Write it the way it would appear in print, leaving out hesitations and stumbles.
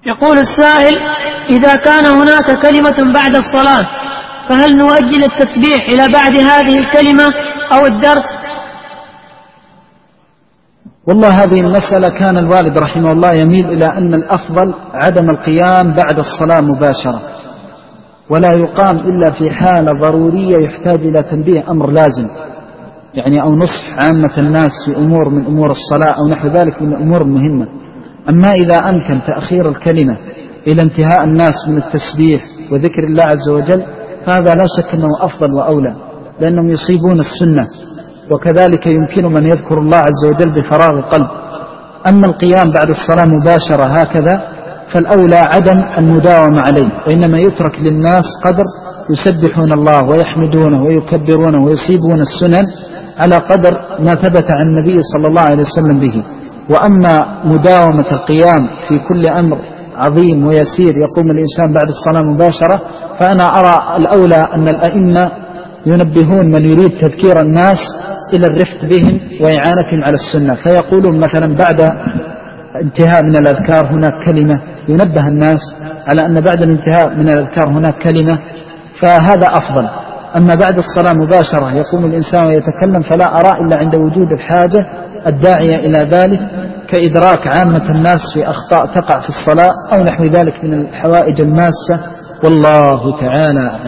يقول السائل: إذا كان هناك كلمة بعد الصلاة فهل نؤجل التسبيح إلى بعد هذه الكلمة أو الدرس؟ والله هذه المسألة كان الوالد رحمه الله يميل إلى أن الأفضل عدم القيام بعد الصلاة مباشرة، ولا يقام إلا في حالة ضرورية يحتاج إلى تنبيه، أمر لازم يعني، أو نصح عامة الناس في أمور من أمور الصلاة أو نحو ذلك من الأمور المهمة. أما إذا أمكن تأخير الكلمة إلى انتهاء الناس من التسبيح وذكر الله عز وجل فهذا لا شك أنه أفضل وأولى، لأنهم يصيبون السنة، وكذلك يمكن من يذكر الله عز وجل بفراغ قلب. أما القيام بعد الصلاة مباشرة هكذا فالأولى عدم المداومة عليه، وإنما يترك للناس قدر يسبحون الله ويحمدونه ويكبرونه ويصيبون السنن على قدر ما ثبت عن النبي صلى الله عليه وسلم به. وأما مداومة القيام في كل أمر عظيم ويسير يقوم الإنسان بعد الصلاة مباشرة، فأنا أرى الأولى أن الأئمة ينبهون من يريد تذكير الناس إلى الرفق بهم وإعانتهم على السنة، فيقولون مثلا بعد انتهاء من الأذكار هناك كلمة، ينبه الناس على أن بعد الانتهاء من الأذكار هناك كلمة، فهذا أفضل. أما بعد الصلاة مباشرة يقوم الإنسان ويتكلم فلا أرى إلا عند وجود الحاجة الداعية إلى ذلك، كإدراك عامة الناس في أخطاء تقع في الصلاة أو نحو ذلك من الحوائج الماسة، والله تعالى